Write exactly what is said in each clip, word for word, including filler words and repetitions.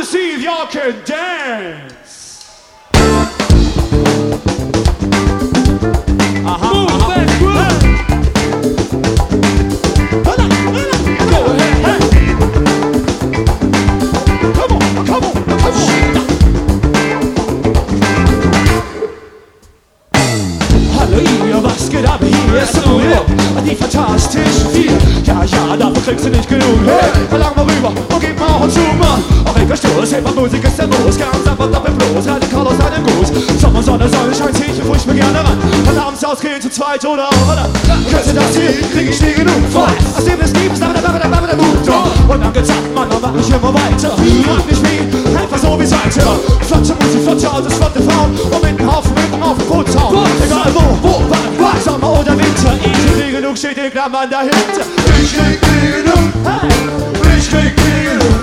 wanna see if y'all can dance. Uh-huh, move uh-huh. That groove. Hey. Go ahead, hey. Come on, come on, come on. Hallo ihr, was geht ab? Hier ist New York, die fantastischen vier. Ja, ja, davon kriegst du nicht genug. Hey, verlang mal rüber und gib mal auch zu, Mann. Auch ich verstoß, Hip-Hop-Musik ist der Los. Ganz einfach doppelblos, radikal aus einem Guss. Sommer, Sonne, Sonne scheint sich, wo ich mir gerne ran. Kann abends ausgehen zu zweit oder auch oder. Kennst du das hier, krieg ich nie genug von. Aus dem des Liebens, aber der Babbe, der Babbe, der Mut. Und dann gesagt, Mann, dann mach ich immer weiter. Mach nicht wie, einfach so wie seid ihr. Flotte Musik, flotte Autos, flotte Frauen. Und mit einem Haufen, mit einem Haufen Putzhauen. Egal wo, wo, wann, wann, Sommer oder Winter. Ich krieg genug, steht in Klammern dahinter. Ich krieg nie genug, hey. Ich krieg nie genug.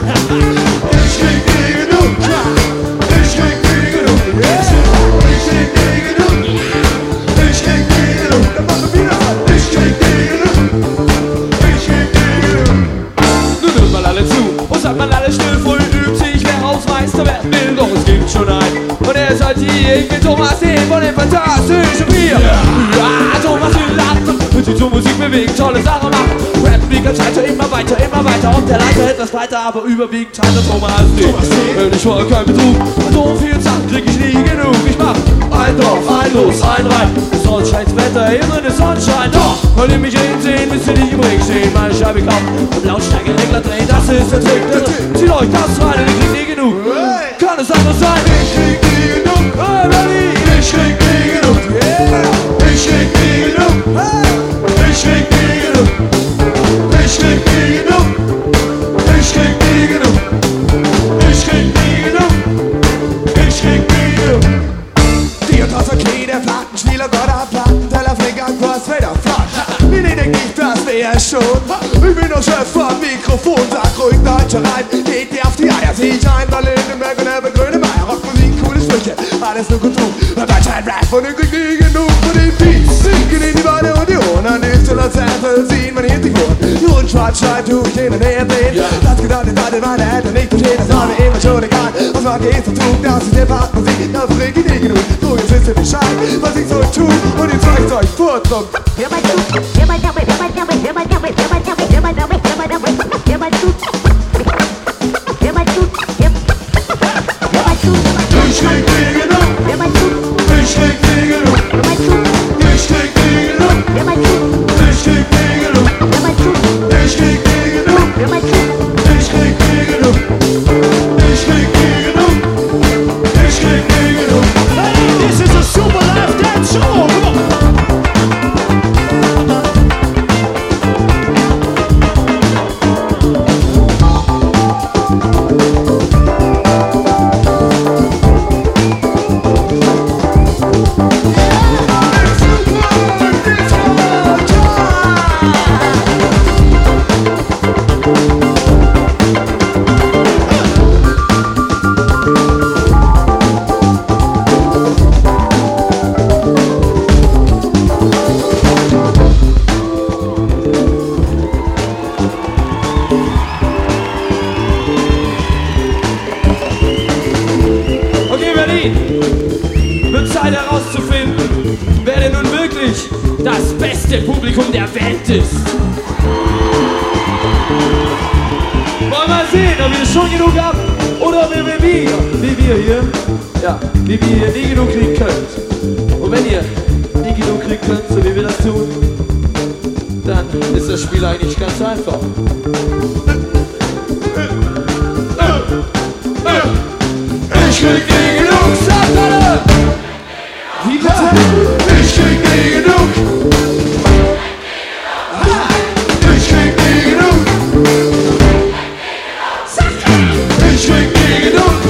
Ich krieg nie genug. Ich krieg nie genug. Ich krieg nie genug. Ich krieg nie genug. Dann machen wir wieder. Ich krieg nie genug. Ich krieg nie genug. Nun hört mal alle zu und sagt mal alle still, voll übt sich, wer Hausmeister werden will. Doch es gibt schon einen und er ist halt hier. Ich bin Thomas D. von den Fantastischen Vier. Ja, Thomas will lachen und sich zur Musik bewegen, tolle Sache machen. Rap wie ganz weiter, immer weiter, immer weiter. Und der Leiter etwas weiter, aber überwiegend hat der Thomas D. Wenn ich vor kein Betrug, so viel Sachen krieg ich nie genug. Ich mach ein Dorf, ein Los, ein Rein. Sonst scheint Wetter, hier drin ist Sonnenschein. Doch, wollt ihr mich reden sehen, müsst ihr nicht im Regen stehen. Meine Scheibe kaufen und Lautstärke-Regler drehen, das ist der Trick. Der Trick. Zieht euch das rein und ich krieg nie genug. Kann es anders sein? Ich krieg nie genug. Hey, Berlin! Ich krieg nie genug. Yeah! Ich krieg nie genug. Hey! Ich krieg nie genug. Ich krieg nie genug. Ich krieg nie genug. Ich krieg nie genug. Ich krieg nie genug. Die und das okay, der Plattenspieler Gott am Plattenteller Finger, was wieder flach. Wie nee, denk ich, das wär schon. Ich bin doch Chef vom Mikrofon, sag ruhig Deutscher rein. Geht dir auf die Eier, zieh ich ein, weil Lindenberg und Herbert Grönemeyer. Rockmusik, coole Sprüche, alles nur gut tun. Deutschland Rap und ich krieg nie genug von den Beats. Sinken in die Beine und die Ohren, an den Stiller Zettel ziehen meine Hintergrund. Die und schwarz schreit, tu ich hin und her drehen. Das gedacht, das hatte meine Eltern nicht verstehen, das war mir immer schon egal. Was mag ich so tun, das ist der Musik, da krieg ich nie genug. So, jetzt wisst ihr Bescheid, was ich soll tun und jetzt zeigt's euch fort. Hör mal zu, hör mal damit, hör mal damit, hör mal damit, hör mal damit, hör mal damit, hör mal damit, hör mal zu. Hör mal zu, hör mal zu. Ich krieg nie genug. Hör mal zu. Ich krieg nie genug. Hör mal zu. Ich krieg nie genug. Hör mal zu. Ich krieg nie genug. Hör mal zu. Ich krieg nie genug. Hör mal zu. Ich krieg nie genug. Ich krieg nie genug. Ich krieg nie genug. Hey, this is a super live dance show. Come on. Wird Zeit herauszufinden, wer denn nun wirklich das beste Publikum der Welt ist. Wollen wir sehen, ob ihr schon genug habt oder ob ihr wie wir, wie wir hier, ja, wie wir hier nie genug kriegen könnt. Und wenn ihr nie genug kriegen könnt, so wie wir das tun, dann ist das Spiel eigentlich ganz einfach. Ich krieg nie genug, sagt alle! Wie bitte? Ich krieg nie genug! Ich krieg nie genug! Ich krieg nie genug!